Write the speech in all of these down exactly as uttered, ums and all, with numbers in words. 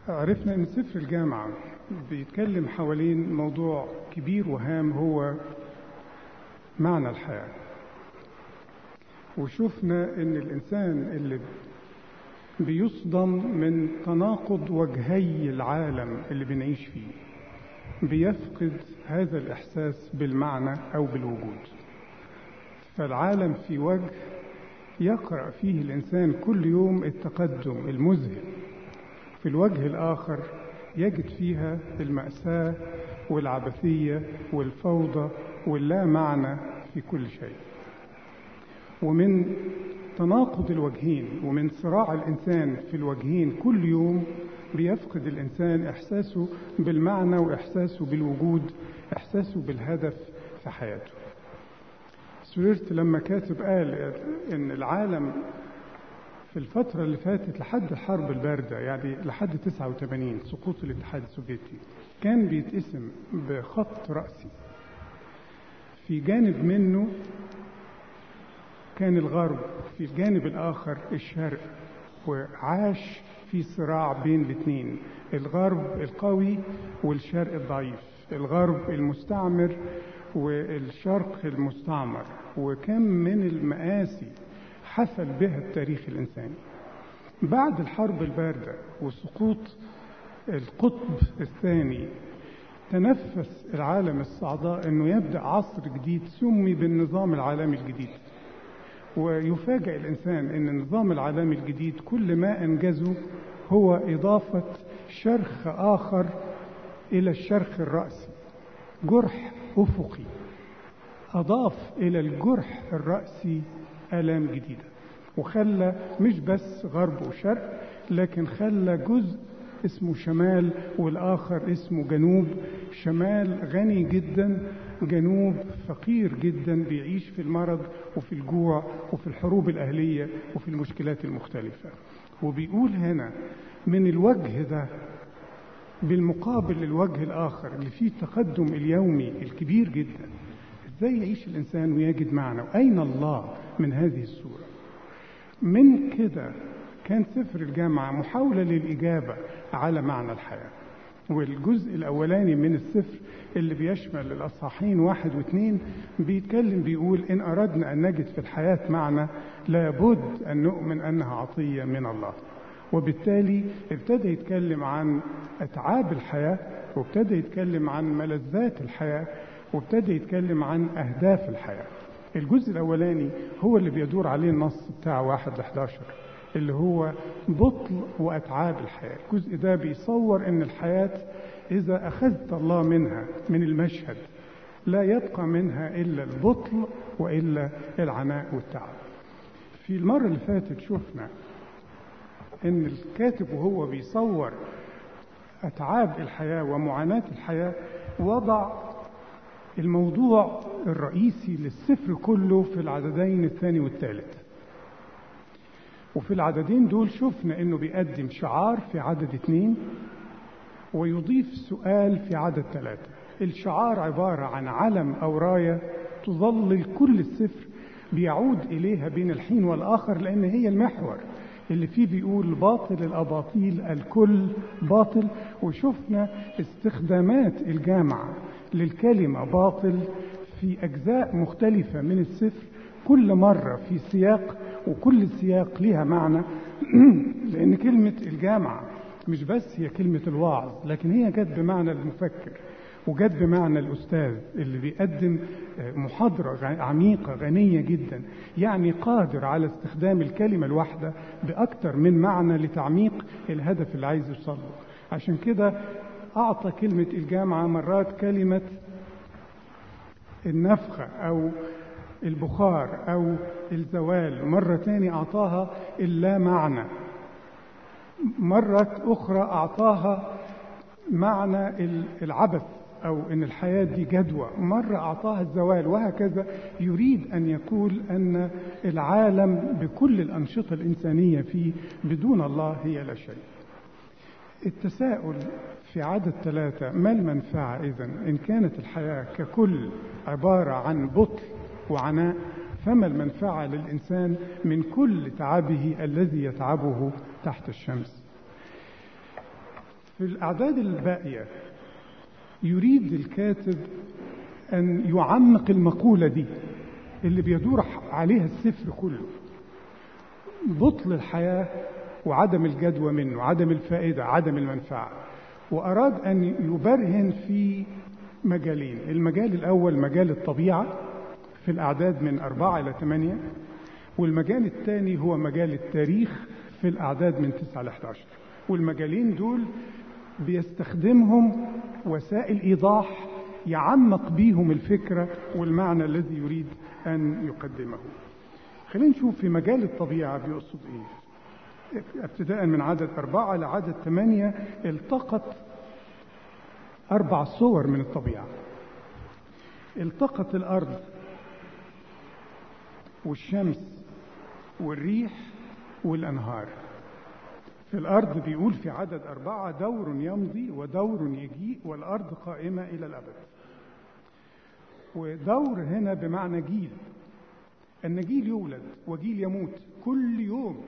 عرفنا أن سفر الجامعة بيتكلم حوالين موضوع كبير وهام هو معنى الحياة. وشوفنا أن الإنسان اللي بيصدم من تناقض وجهي العالم اللي بنعيش فيه بيفقد هذا الإحساس بالمعنى أو بالوجود. فالعالم في وجه يقرأ فيه الإنسان كل يوم التقدم المذهل، في الوجه الآخر يجد فيها المأساة والعبثية والفوضى واللا معنى في كل شيء. ومن تناقض الوجهين ومن صراع الإنسان في الوجهين كل يوم بيفقد الإنسان إحساسه بالمعنى وإحساسه بالوجود، إحساسه بالهدف في حياته. سررت لما كاتب قال إن العالم في الفترة اللي فاتت لحد الحرب الباردة، يعني لحد تسعة وثمانين سقوط الاتحاد السوفيتي، كان بيتقسم بخط رأسي. في جانب منه كان الغرب، في الجانب الآخر الشرق، وعاش في صراع بين الاثنين، الغرب القوي والشرق الضعيف، الغرب المستعمر والشرق المستعمر. وكم من المآسي حفل بها التاريخ الإنساني. بعد الحرب الباردة وسقوط القطب الثاني تنفس العالم الصعداء أنه يبدأ عصر جديد سمي بالنظام العالمي الجديد. ويفاجأ الإنسان أن النظام العالمي الجديد كل ما أنجزه هو إضافة شرخ آخر إلى الشرخ الرأسي، جرح أفقي أضاف إلى الجرح الرأسي آلام جديدة، وخلى مش بس غرب وشرق، لكن خلى جزء اسمه شمال والآخر اسمه جنوب. شمال غني جدا، جنوب فقير جدا، بيعيش في المرض وفي الجوع وفي الحروب الأهلية وفي المشكلات المختلفة. وبيقول هنا من الوجه ده بالمقابل للوجه الآخر اللي فيه التقدم اليومي الكبير جدا، ازاي يعيش الإنسان ويجد معنى، وأين الله من هذه الصورة؟ من كده كان سفر الجامعة محاولة للإجابة على معنى الحياة. والجزء الأولاني من السفر اللي بيشمل الأصحاحين واحد واثنين بيتكلم بيقول إن أردنا أن نجد في الحياة معنى لابد أن نؤمن أنها عطية من الله. وبالتالي ابتدى يتكلم عن أتعاب الحياة، وابتدى يتكلم عن ملذات الحياة، وابتدى يتكلم عن أهداف الحياة. الجزء الأولاني هو اللي بيدور عليه النص بتاع واحد لحداشر، اللي هو بطل وأتعاب الحياة. الجزء ده بيصور أن الحياة إذا أخذت الله منها من المشهد لا يبقى منها إلا البطل وإلا العناء والتعب. في المرة اللي فاتت شفنا أن الكاتب وهو بيصور أتعاب الحياة ومعاناة الحياة وضع الموضوع الرئيسي للسفر كله في العددين الثاني والثالث. وفي العددين دول شفنا انه بيقدم شعار في عدد اثنين ويضيف سؤال في عدد ثلاثة. الشعار عبارة عن علم او راية تظلل كل السفر، بيعود اليها بين الحين والاخر، لان هي المحور اللي فيه بيقول باطل الاباطيل الكل باطل. وشفنا استخدامات الجامعة للكلمة باطل في اجزاء مختلفة من السفر، كل مرة في سياق، وكل سياق لها معنى. لأن كلمة الجامعة مش بس هي كلمة الواعظ، لكن هي جت بمعنى المفكر، وجت بمعنى الأستاذ اللي بيقدم محاضرة عميقة غنية جدا، يعني قادر على استخدام الكلمة الواحدة بأكثر من معنى لتعميق الهدف اللي عايز يوصله. عشان كده أعطى كلمة الجامعة مرات كلمة النفخة أو البخار أو الزوال، مرة تاني أعطاها اللا معنى، مرة أخرى أعطاها معنى العبث أو إن الحياة دي جدوى، مرة أعطاها الزوال، وهكذا. يريد أن يقول أن العالم بكل الأنشطة الإنسانية فيه بدون الله هي لا شيء. التساؤل في عدد ثلاثة: ما المنفعة إذن إن كانت الحياة ككل عبارة عن بطل وعناء؟ فما المنفعة للإنسان من كل تعبه الذي يتعبه تحت الشمس؟ في الأعداد الباقية يريد الكاتب أن يعمق المقولة دي اللي بيدور عليها السفر كله، بطل الحياة وعدم الجدوى منه، عدم الفائدة، عدم المنفعة. وأراد أن يبرهن في مجالين. المجال الأول مجال الطبيعة في الأعداد من أربعة إلى ثمانية، والمجال الثاني هو مجال التاريخ في الأعداد من تسعة إلى أحد عشر. والمجالين دول بيستخدمهم وسائل إيضاح يعمق بيهم الفكرة والمعنى الذي يريد أن يقدمه. خلينا نشوف في مجال الطبيعة بيقصد إيه. ابتداء من عدد أربعة لعدد ثمانية التقط أربع صور من الطبيعة. التقط الأرض والشمس والريح والأنهار. في الأرض بيقول في عدد أربعة: دور يمضي ودور يجيء والأرض قائمة إلى الأبد. ودور هنا بمعنى جيل، أن جيل يولد وجيل يموت كل يوم.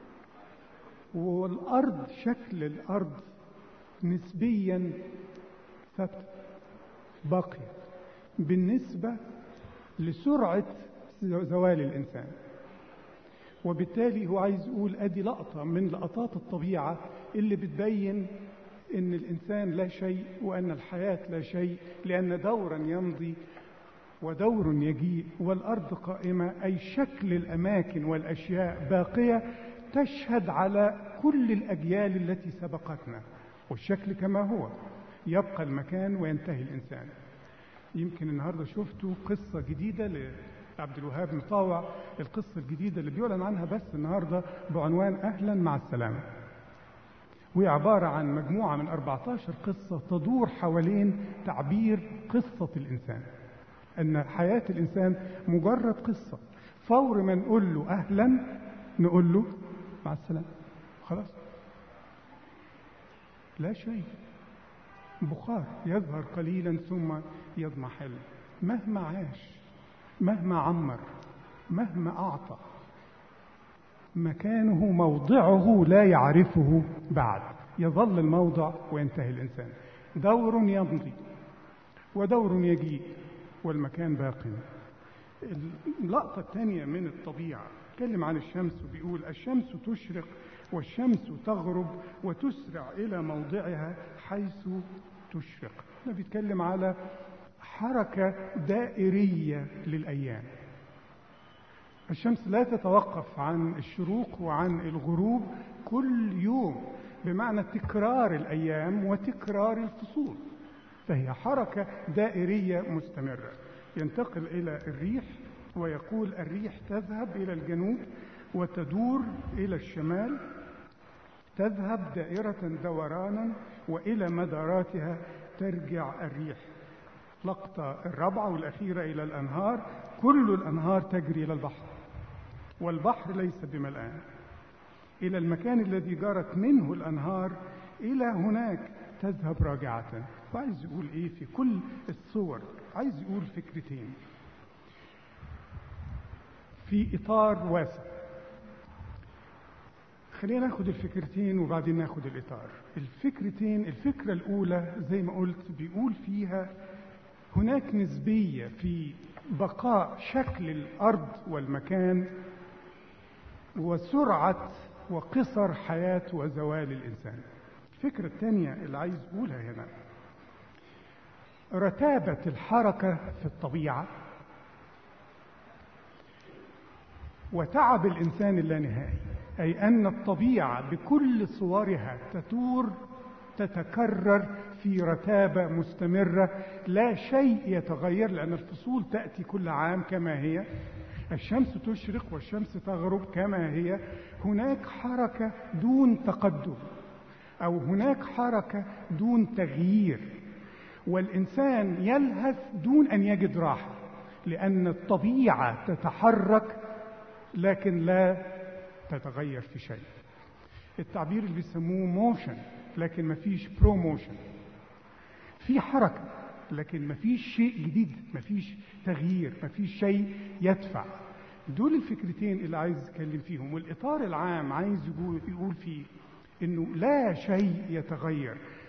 والأرض شكل الأرض نسبيا ثابت باقية بالنسبة لسرعة زوال الإنسان. وبالتالي هو عايز يقول أدي لقطة من لقطات الطبيعة اللي بتبين إن الإنسان لا شيء وأن الحياة لا شيء، لأن دورا يمضي ودور يجيء والأرض قائمة، أي شكل الأماكن والأشياء باقية تشهد على كل الأجيال التي سبقتنا. والشكل كما هو يبقى المكان وينتهي الإنسان. يمكن النهاردة شفتوا قصة جديدة لعبد الوهاب مطاوع، القصة الجديدة اللي بيعلن عنها بس النهاردة بعنوان أهلا مع السلامة، وهي عبارة عن مجموعة من أربعة عشر قصة تدور حوالين تعبير قصة الإنسان، أن حياة الإنسان مجرد قصة. فور ما نقول له أهلا نقول له مع السلامة، خلاص لا شيء، بخار يظهر قليلا ثم يضمحل. مهما عاش، مهما عمر، مهما أعطى، مكانه موضعه لا يعرفه بعد، يظل الموضع وينتهي الإنسان. دور يمضي ودور يجيء والمكان باق. اللقطة الثانية من الطبيعة تكلم عن الشمس وبيقول: الشمس تشرق والشمس تغرب وتسرع إلى موضعها حيث تشرق. ده بيتكلم على حركة دائرية للأيام. الشمس لا تتوقف عن الشروق وعن الغروب كل يوم، بمعنى تكرار الأيام وتكرار الفصول، فهي حركة دائرية مستمرة. ينتقل إلى الريح ويقول: الريح تذهب إلى الجنوب وتدور إلى الشمال، تذهب دائرة دورانا وإلى مداراتها ترجع الريح. لقطة الرابعة والأخيرة إلى الأنهار: كل الأنهار تجري إلى البحر والبحر ليس بملآن، إلى المكان الذي جرت منه الأنهار إلى هناك تذهب راجعة. وعايز يقول إيه في كل الصور؟ عايز يقول فكرتين في إطار واسع. خلينا ناخد الفكرتين وبعدين ناخد الإطار. الفكرتين، الفكرة الأولى زي ما قلت بيقول فيها هناك نسبية في بقاء شكل الأرض والمكان وسرعة وقصر حياة وزوال الإنسان. الفكرة الثانية اللي عايز أقولها هنا رتابة الحركة في الطبيعة وتعب الإنسان اللانهائي، أي أن الطبيعة بكل صورها تدور تتكرر في رتابة مستمرة، لا شيء يتغير، لأن الفصول تأتي كل عام كما هي، الشمس تشرق والشمس تغرب كما هي. هناك حركة دون تقدم، أو هناك حركة دون تغيير، والإنسان يلهث دون أن يجد راحة، لأن الطبيعة تتحرك لكن لا تتغير في شيء. التعبير اللي بيسموه موشن، لكن ما فيش بروموشن. في حركة لكن ما فيش شيء جديد، ما فيش تغيير، ما فيش شيء يدفع. دول الفكرتين اللي عايز اتكلم فيهم. والإطار العام عايز يقول, يقول فيه إنه لا شيء يتغير،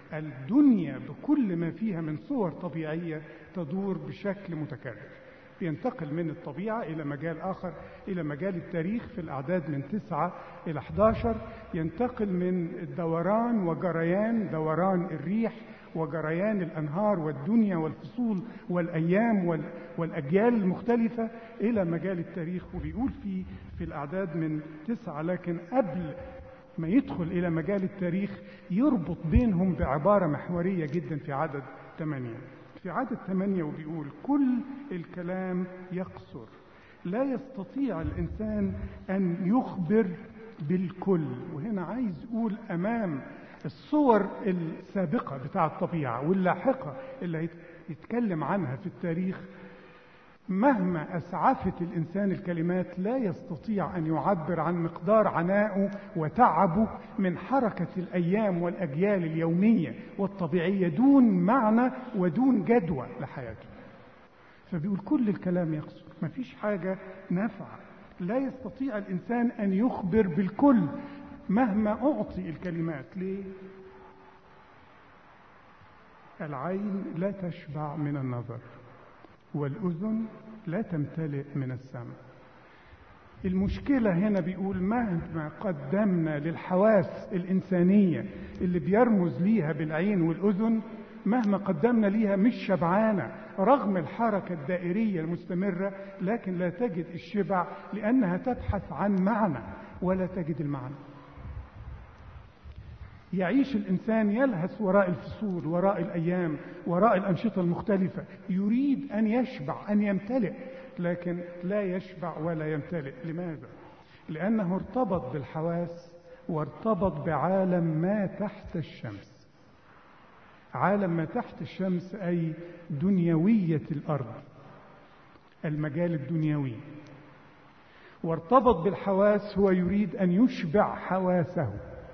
الدنيا بكل ما فيها من صور طبيعية تدور بشكل متكرر. ينتقل من الطبيعة إلى مجال آخر، إلى مجال التاريخ في الأعداد من تسعة إلى أحد عشر. ينتقل من الدوران وجريان دوران الريح وجريان الأنهار والدنيا والفصول والأيام والأجيال المختلفة إلى مجال التاريخ. وبيقول في في الأعداد من تسعة، لكن قبل ما يدخل إلى مجال التاريخ يربط بينهم بعبارة محورية جدا في عدد ثمانية. في عدد ثمانية وبيقول: كل الكلام يقصر، لا يستطيع الإنسان أن يخبر بالكل. وهنا عايز يقول أمام الصور السابقة بتاع الطبيعة واللاحقة اللي يتكلم عنها في التاريخ، مهما أسعفت الإنسان الكلمات لا يستطيع أن يعبر عن مقدار عنائه وتعبه من حركة الأيام والأجيال اليومية والطبيعية دون معنى ودون جدوى لحياته. فبيقول كل الكلام يقصر، ما فيش حاجة نافعة، لا يستطيع الإنسان أن يخبر بالكل مهما أعطي الكلمات. ليه؟ العين لا تشبع من النظر، والأذن لا تمتلئ من السمع. المشكلة هنا بيقول مهما قدمنا للحواس الإنسانية اللي بيرمز ليها بالعين والأذن، مهما قدمنا ليها مش شبعانة رغم الحركة الدائرية المستمرة، لكن لا تجد الشبع لأنها تبحث عن معنى ولا تجد المعنى. يعيش الإنسان يلهث وراء الفصول، وراء الأيام، وراء الأنشطة المختلفة، يريد أن يشبع، أن يمتلئ، لكن لا يشبع ولا يمتلئ. لماذا؟ لأنه ارتبط بالحواس وارتبط بعالم ما تحت الشمس. عالم ما تحت الشمس أي دنيوية الأرض، المجال الدنيوي. وارتبط بالحواس، هو يريد أن يشبع حواسه.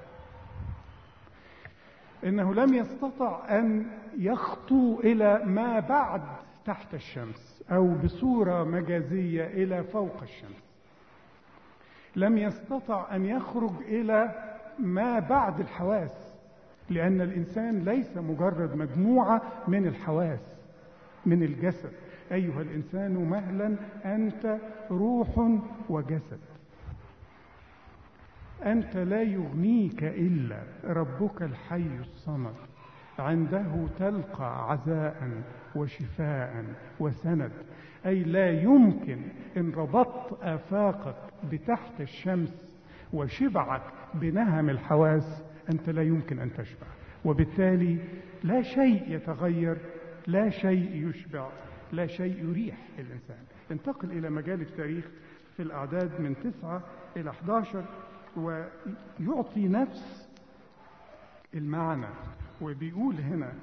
إنه لم يستطع أن يخطو إلى ما بعد تحت الشمس، أو بصورة مجازية إلى فوق الشمس. لم يستطع أن يخرج إلى ما بعد الحواس، لأن الإنسان ليس مجرد مجموعة من الحواس من الجسد. أيها الإنسان مهلا أنت روح وجسد، أنت لا يغنيك إلا ربك الحي الصمد، عنده تلقى عزاء وشفاء وسند. أي لا يمكن إن ربطت آفاقك بتحت الشمس وشبعك بنهم الحواس، أنت لا يمكن أن تشبع، وبالتالي لا شيء يتغير، لا شيء يشبع، لا شيء يريح الإنسان. انتقل إلى مجال التاريخ في الأعداد من تسعة إلى أحد عشر، ويعطي نفس المعنى. وبيقول هنا: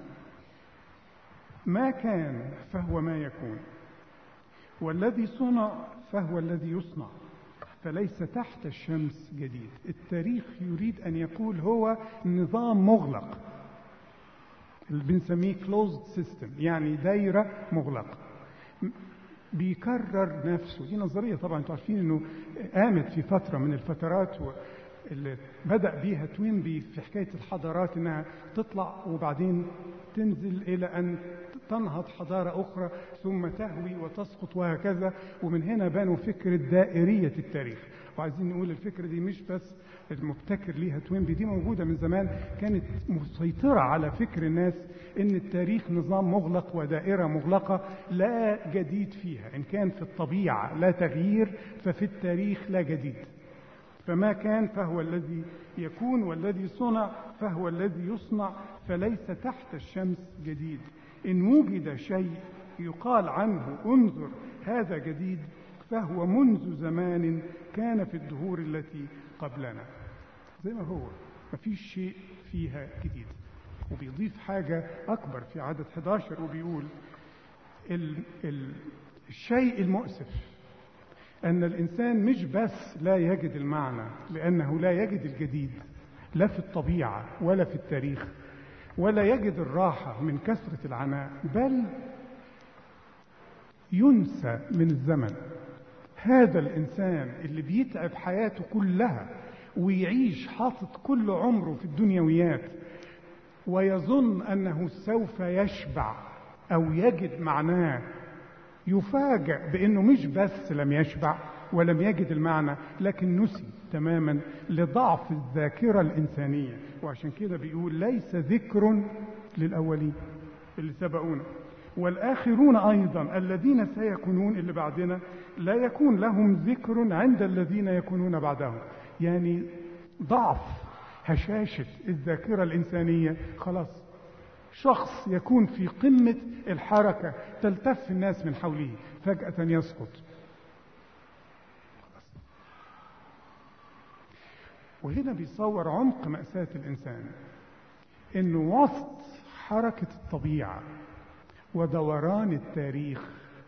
ما كان فهو ما يكون، والذي صنع فهو الذي يصنع، فليس تحت الشمس جديد. التاريخ يريد أن يقول هو نظام مغلق، اللي بنسميه closed system، يعني دايرة مغلقة بيكرر نفسه. دي نظرية طبعا انتوا عارفين انه قامت في فترة من الفترات اللي بدأ بيها توينبي في حكاية الحضارات، انها تطلع وبعدين تنزل الى ان تنهض حضارة اخرى ثم تهوي وتسقط وهكذا. ومن هنا بانوا فكرة دائرية التاريخ. وعايزين نقول الفكرة دي مش بس المبتكر ليها توينبي، دي موجودة من زمان، كانت مسيطرة على فكر الناس ان التاريخ نظام مغلق ودائرة مغلقة لا جديد فيها. ان كان في الطبيعة لا تغيير، ففي التاريخ لا جديد. فما كان فهو الذي يكون، والذي صنع فهو الذي يصنع، فليس تحت الشمس جديد. إن وجد شيء يقال عنه انظر هذا جديد، فهو منذ زمان كان في الدهور التي قبلنا. زي ما هو، ما فيش شيء فيها جديد. وبيضيف حاجة أكبر في عدد أحد عشر وبيقول: ال ال الشيء المؤسف أن الإنسان مش بس لا يجد المعنى لأنه لا يجد الجديد، لا في الطبيعة ولا في التاريخ، ولا يجد الراحة من كثرة العناء، بل ينسى من الزمن. هذا الإنسان اللي بيتعب حياته كلها ويعيش حاطط كل عمره في الدنيويات ويظن أنه سوف يشبع أو يجد معناه، يفاجأ بأنه مش بس لم يشبع ولم يجد المعنى، لكن نسي تماما لضعف الذاكرة الإنسانية. وعشان كده بيقول ليس ذكر للأولين اللي سبقونا، والآخرون أيضا الذين سيكونون اللي بعدنا لا يكون لهم ذكر عند الذين يكونون بعدهم. يعني ضعف هشاشة الذاكرة الإنسانية. خلاص شخص يكون في قمة الحركة تلتف الناس من حوله، فجأة يسقط. وهنا بيصور عمق مأساة الإنسان، إنه وسط حركة الطبيعة ودوران التاريخ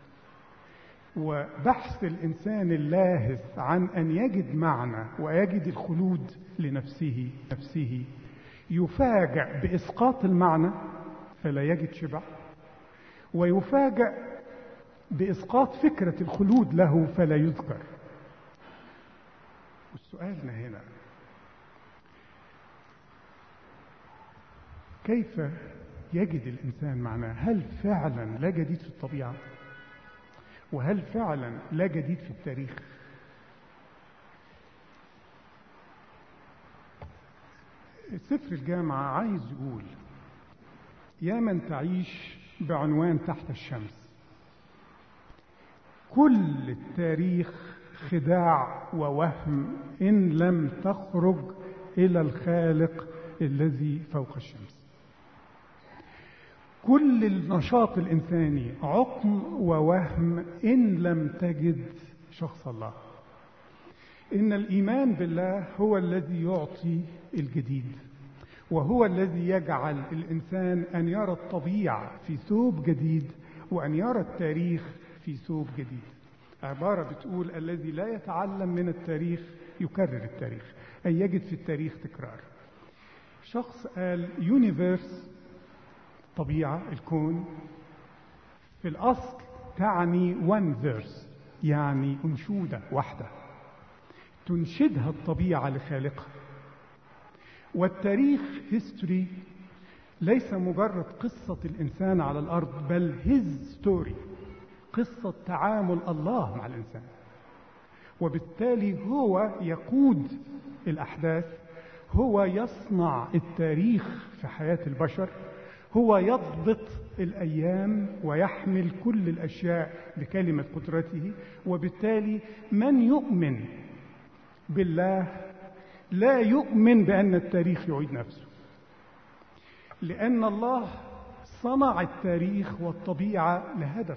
وبحث الإنسان اللاهث عن أن يجد معنى ويجد الخلود لنفسه نفسه، يفاجأ بإسقاط المعنى فلا يجد شبع، ويفاجأ بإسقاط فكرة الخلود له فلا يذكر. والسؤالنا هنا كيف يجد الإنسان معناه؟ هل فعلا لا جديد في الطبيعة؟ وهل فعلا لا جديد في التاريخ؟ سفر الجامعة عايز يقول يا من تعيش بعنوان تحت الشمس، كل التاريخ خداع ووهم إن لم تخرج إلى الخالق الذي فوق الشمس. كل النشاط الإنساني عقم ووهم إن لم تجد شخص الله. إن الإيمان بالله هو الذي يعطي الجديد، وهو الذي يجعل الإنسان أن يرى الطبيعة في ثوب جديد وأن يرى التاريخ في ثوب جديد. عبارة بتقول الذي لا يتعلم من التاريخ يكرر التاريخ، أي يجد في التاريخ تكرار. شخص قال يونيفيرس، طبيعة الكون، في الأصل تعني one verse، يعني أنشودة واحدة تنشدها الطبيعة لخالقها. والتاريخ history ليس مجرد قصة الإنسان على الأرض، بل his story، قصة تعامل الله مع الإنسان. وبالتالي هو يقود الأحداث، هو يصنع التاريخ في حياة البشر، هو يضبط الأيام ويحمل كل الأشياء بكلمة قدرته. وبالتالي من يؤمن بالله لا يؤمن بأن التاريخ يعيد نفسه، لأن الله صنع التاريخ والطبيعة لهدف،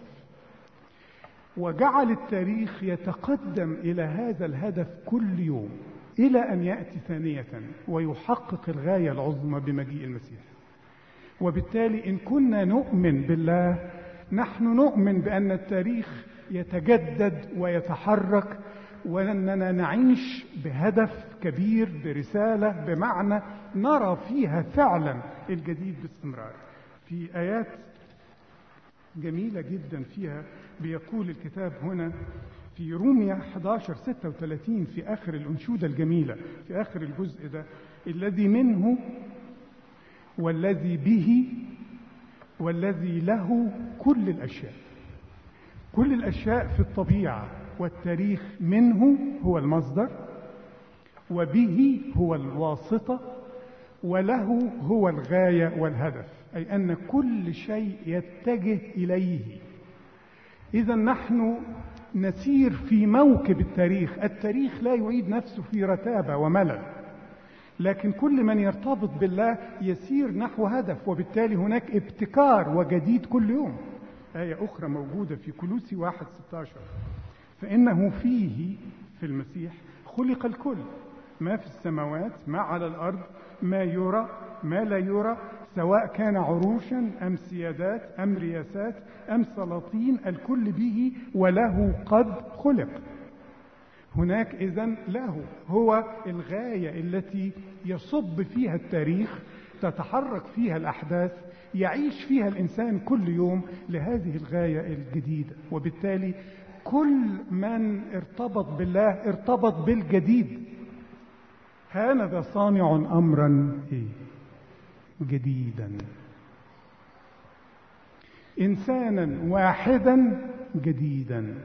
وجعل التاريخ يتقدم إلى هذا الهدف كل يوم إلى أن يأتي ثانية ويحقق الغاية العظمى بمجيء المسيح. وبالتالي إن كنا نؤمن بالله نحن نؤمن بأن التاريخ يتجدد ويتحرك، وأننا نعيش بهدف كبير، برسالة، بمعنى نرى فيها فعلا الجديد باستمرار. في آيات جميلة جدا فيها بيقول الكتاب هنا في رومية أحد عشر ستة وثلاثين في آخر الأنشودة الجميلة في آخر الجزء ده: الذي منه والذي به والذي له كل الأشياء. كل الأشياء في الطبيعة والتاريخ منه هو المصدر، وبه هو الواسطة، وله هو الغاية والهدف، أي أن كل شيء يتجه إليه. إذا نحن نسير في موكب التاريخ. التاريخ لا يعيد نفسه في رتابة وملل، لكن كل من يرتبط بالله يسير نحو هدف، وبالتالي هناك ابتكار وجديد كل يوم. آية أخرى موجودة في كولوسي واحد ستة عشر: فإنه فيه، في المسيح، خلق الكل، ما في السماوات ما على الأرض، ما يرى ما لا يرى، سواء كان عروشا أم سيادات أم رياسات أم سلاطين، الكل به وله قد خلق. هناك إذن له هو الغاية التي يصب فيها التاريخ، تتحرك فيها الأحداث، يعيش فيها الإنسان كل يوم لهذه الغاية الجديدة. وبالتالي كل من ارتبط بالله ارتبط بالجديد. هانذا صانع أمرا إيه جديدا، إنسانا واحدا جديدا،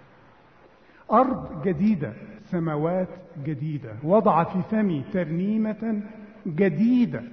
أرض جديدة، سماوات جديدة، وضع في فمي ترنيمة جديدة،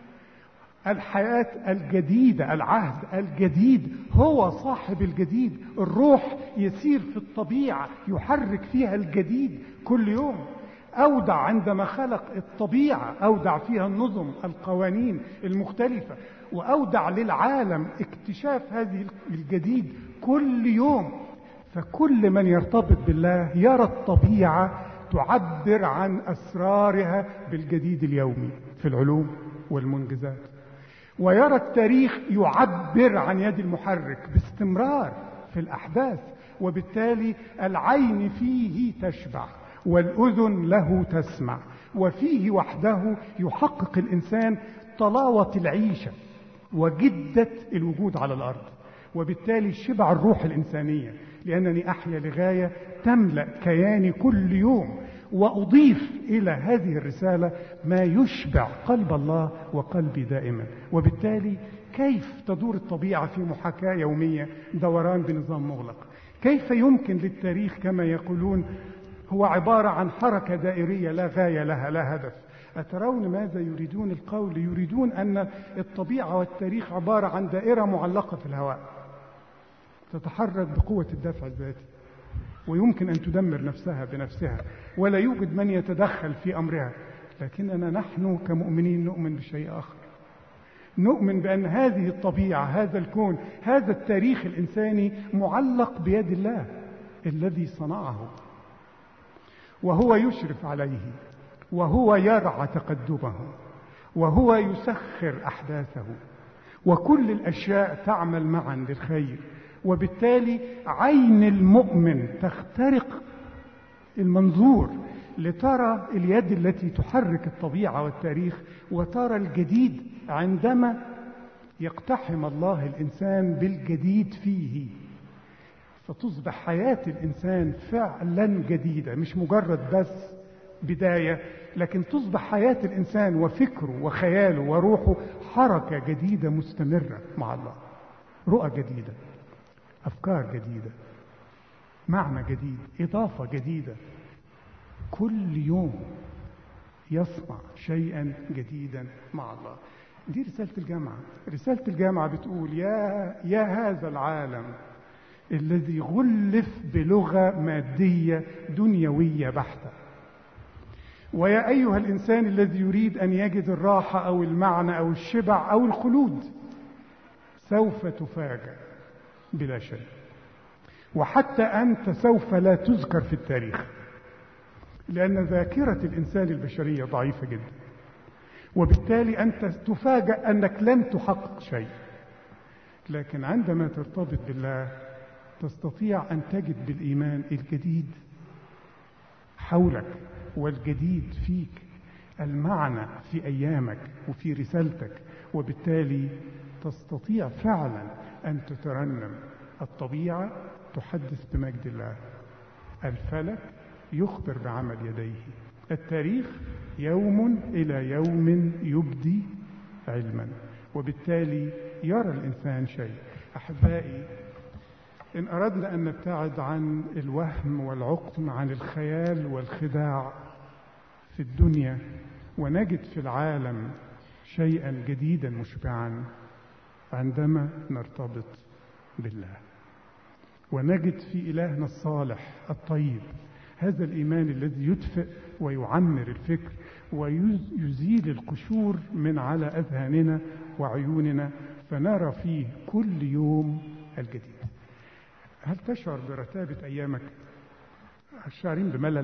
الحياة الجديدة، العهد الجديد. هو صاحب الجديد، الروح يسير في الطبيعة يحرك فيها الجديد كل يوم. أودع عندما خلق الطبيعة، أودع فيها النظم، القوانين المختلفة، وأودع للعالم اكتشاف هذه الجديد كل يوم. فكل من يرتبط بالله يرى الطبيعة تعبر عن أسرارها بالجديد اليومي في العلوم والمنجزات، ويرى التاريخ يعبر عن يد المحرك باستمرار في الأحداث، وبالتالي العين فيه تشبع والأذن له تسمع، وفيه وحده يحقق الإنسان طلاوة العيشة وجدة الوجود على الأرض، وبالتالي شبع الروح الإنسانية، لأنني أحيا لغاية تملأ كياني كل يوم، وأضيف إلى هذه الرسالة ما يشبع قلب الله وقلبي دائما. وبالتالي كيف تدور الطبيعة في محاكاة يومية، دوران بنظام مغلق؟ كيف يمكن للتاريخ كما يقولون هو عبارة عن حركة دائرية لا غاية لها، لا هدف؟ أترون ماذا يريدون القول؟ يريدون أن الطبيعة والتاريخ عبارة عن دائرة معلقة في الهواء تتحرك بقوة الدفع الذاتي، ويمكن أن تدمر نفسها بنفسها ولا يوجد من يتدخل في أمرها. لكننا نحن كمؤمنين نؤمن بشيء آخر، نؤمن بأن هذه الطبيعة، هذا الكون، هذا التاريخ الإنساني معلق بيد الله الذي صنعه، وهو يشرف عليه، وهو يرعى تقدمه، وهو يسخر أحداثه، وكل الأشياء تعمل معا للخير. وبالتالي عين المؤمن تخترق المنظور لترى اليد التي تحرك الطبيعة والتاريخ، وترى الجديد عندما يقتحم الله الإنسان بالجديد فيه، فتصبح حياة الإنسان فعلا جديدة، مش مجرد بس بداية، لكن تصبح حياة الإنسان وفكره وخياله وروحه حركة جديدة مستمرة مع الله، رؤى جديدة، أفكار جديدة، معنى جديد، إضافة جديدة، كل يوم يصنع شيئا جديدا مع الله. دي رسالة الجامعة. رسالة الجامعة بتقول يا, يا هذا العالم الذي غلف بلغة مادية دنيوية بحتة، ويا أيها الإنسان الذي يريد أن يجد الراحة أو المعنى أو الشبع أو الخلود، سوف تفاجأ بلا شيء، وحتى أنت سوف لا تذكر في التاريخ، لأن ذاكرة الإنسان البشرية ضعيفة جدا، وبالتالي أنت تفاجأ أنك لن تحقق شيء. لكن عندما ترتبط بالله تستطيع أن تجد بالإيمان الجديد حولك والجديد فيك، المعنى في أيامك وفي رسالتك، وبالتالي تستطيع فعلا أن تترنم. الطبيعة تحدث بمجد الله، الفلك يخبر بعمل يديه، التاريخ يوم إلى يوم يبدي علما، وبالتالي يرى الإنسان شيء. أحبائي، إن أردنا أن نبتعد عن الوهم والعقم، عن الخيال والخداع في الدنيا، ونجد في العالم شيئا جديدا مشبعا عندما نرتبط بالله، ونجد في إلهنا الصالح الطيب هذا الإيمان الذي يدفئ ويعمر الفكر ويزيل القشور من على أذهاننا وعيوننا، فنرى فيه كل يوم الجديد. هل تشعر برتابة أيامك؟ الشاعرين بملل؟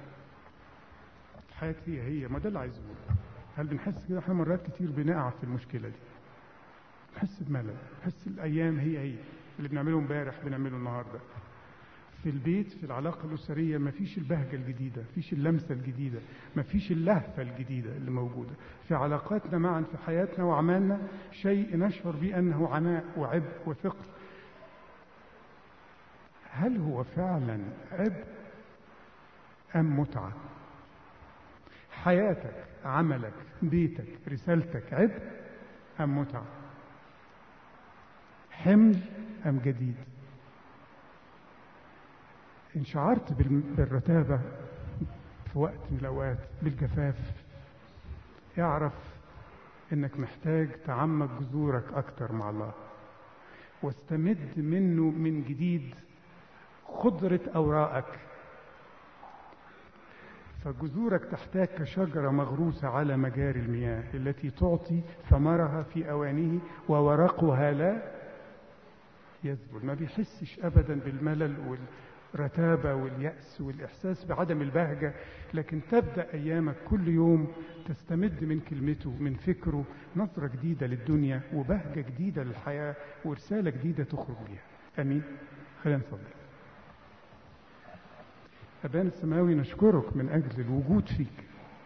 الحياة هي هي، ما ده اللي عايز أقوله. هل بنحس كده؟ احنا مرات كتير بنقع في المشكلة دي، بنحس بملل، بنحس الأيام هي هي اللي بنعمله امبارح بنعمله النهارده. في البيت، في العلاقة الأسرية، ما فيش البهجة الجديدة، ما فيش اللمسة الجديدة، ما فيش اللهفة الجديدة اللي موجودة. في علاقاتنا معا، في حياتنا وعمالنا، شيء نشعر به أنه عناء وعبء وثقل. هل هو فعلا عبء أم متعة؟ حياتك، عملك، بيتك، رسالتك عبء أم متعة؟ حمل أم جديد؟ إن شعرت بالرتابة في وقت من الأوقات، بالجفاف، اعرف إنك محتاج تعمق جذورك أكتر مع الله واستمد منه من جديد خضرة أوراقك. فجذورك تحتاج كشجرة مغروسة على مجاري المياه التي تعطي ثمرها في أوانه وورقها لا يذبل. ما بيحسش أبدا بالملل والرتابة واليأس والإحساس بعدم البهجة، لكن تبدأ أيامك كل يوم تستمد من كلمته، من فكره، نظرة جديدة للدنيا وبهجة جديدة للحياة ورسالة جديدة تخرج بها. أمين. خلينا نصلي. أبانا السماوي، نشكرك من أجل الوجود فيك،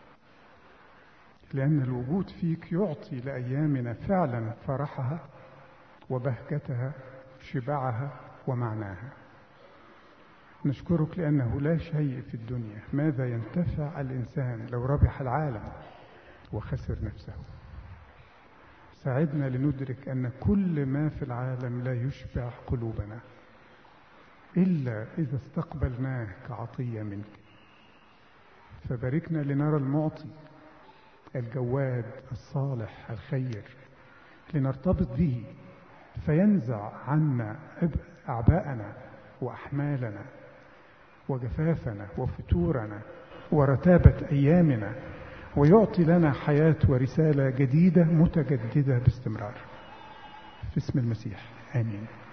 لأن الوجود فيك يعطي لأيامنا فعلا فرحها وبهجتها، شبعها ومعناها. نشكرك لأنه لا شيء في الدنيا ماذا ينتفع الإنسان لو ربح العالم وخسر نفسه. ساعدنا لندرك أن كل ما في العالم لا يشبع قلوبنا إلا إذا استقبلناه كعطية منك. فباركنا لنرى المعطي الجواد الصالح الخير، لنرتبط به فينزع عنا أعباءنا وأحمالنا وجفافنا وفتورنا ورتابة أيامنا، ويعطي لنا حياة ورسالة جديدة متجددة باستمرار. في اسم المسيح، آمين.